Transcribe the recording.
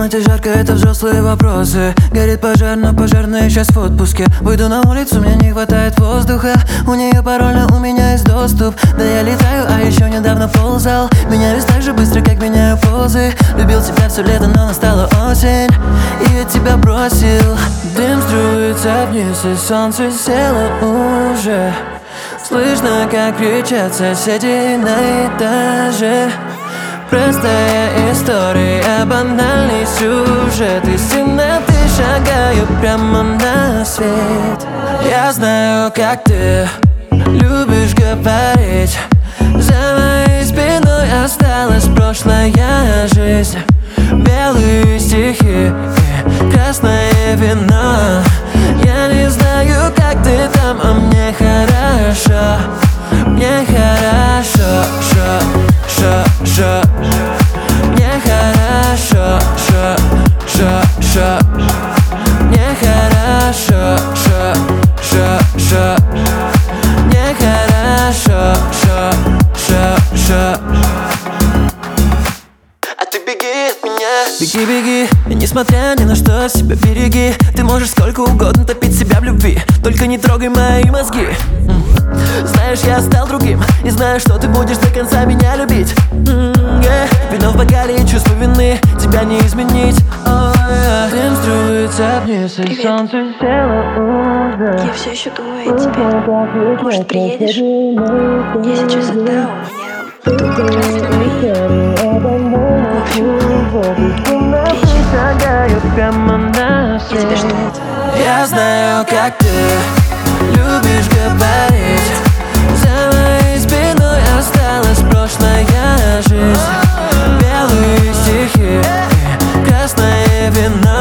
комнате жарко, это взрослые вопросы. Горит пожар, но пожарные сейчас в отпуске. Выйду на улицу, мне не хватает воздуха. У нее пароль, но у меня есть доступ. Да я летаю, а еще недавно ползал. Меняюсь так же быстро, как меняю позы. Любил тебя все лето, но настала осень, и я тебя бросил. Дым струится вниз, и солнце село уже. Слышно, как кричат соседи на этаже. Простая история, банальный сюжет. Из темноты шагаю прямо на свет. Я знаю, как ты любишь говорить. За моей спиной осталась прошлая жизнь. Белые стихи и красное вино. Я не знаю, как ты там, а мне хорошо. Мне хорошо, мне хорошо, мне хорошо, мне хорошо, а ты беги от меня. Беги, беги, и несмотря ни на что себя береги. Ты можешь сколько угодно топить себя в любви, только не трогай мои мозги. Знаешь, я стал другим, и знаю, что ты будешь до конца меня любить. Вино в бокале и чувство вины, тебя не изменить. Дым струится вниз, и солнце село уже. Я все еще думаю о тебе. Может, приедешь? Я сейчас одна, у меня тут как раз выходные. В общем, я тебя жду. Я знаю, как ты любишь говорить. За моей спиной осталась прошлая жизнь. Белые стихи и красное вино.